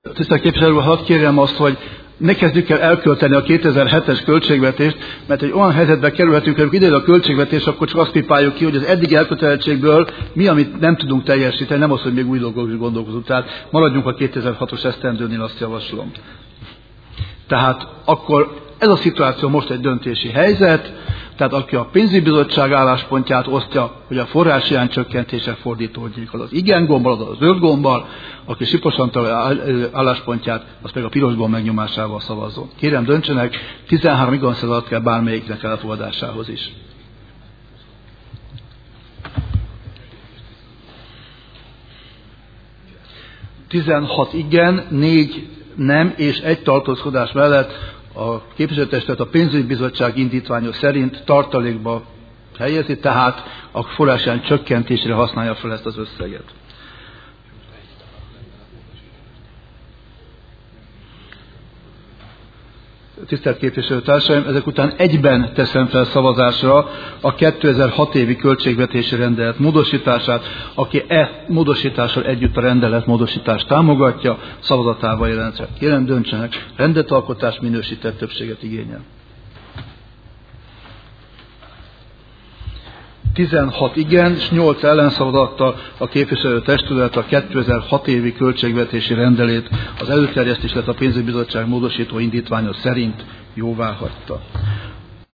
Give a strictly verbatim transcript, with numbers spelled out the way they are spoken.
Tisztelt képviselő, hadd kérjem azt, hogy ne kezdjük el elkölteni a kétezer-hetes költségvetést, mert egy olyan helyzetbe kerülhetünk, hogy ide a költségvetés, akkor csak azt pipáljuk ki, hogy az eddigi elkötelezettségből mi, amit nem tudunk teljesíteni, nem az, hogy még új dolgokról is gondolkozunk. Tehát maradjunk a kétezer-hatos esztendőnél, azt javaslom. Tehát akkor ez a szituáció most egy döntési helyzet, tehát aki a pénzügyi bizottság álláspontját osztja, hogy a forráshiány csökkentése fordítódjék, az az igen gombbal, az a zöld gombbal, aki Sipos Antal álláspontját, az pedig a piros gomb megnyomásával szavazzon. Kérem, döntsenek, tizenhárom igen szavazat kell bármelyiknek elfogadásához is. tizenhat igen, négy nem és egy tartózkodás mellett a képviselőtestület a pénzügyi bizottság indítványa szerint tartalékba helyezi, tehát a forráshiány csökkentésére használja fel ezt az összeget. Tisztelt képviselőtársaim, ezek után egyben teszem fel szavazásra a kétezer-hat évi költségvetési rendelet módosítását. Aki e módosítással együtt a rendelet módosítást támogatja, szavazatával jelentse. Kérem, döntsenek, rendetalkotás minősített többséget igényel. tizenhat igen és nyolc ellenszavazattal a képviselőtestület a kétezer-hat évi költségvetési rendelét az előterjesztés lett a pénzügyi bizottság módosító indítványa szerint jóváhagyta.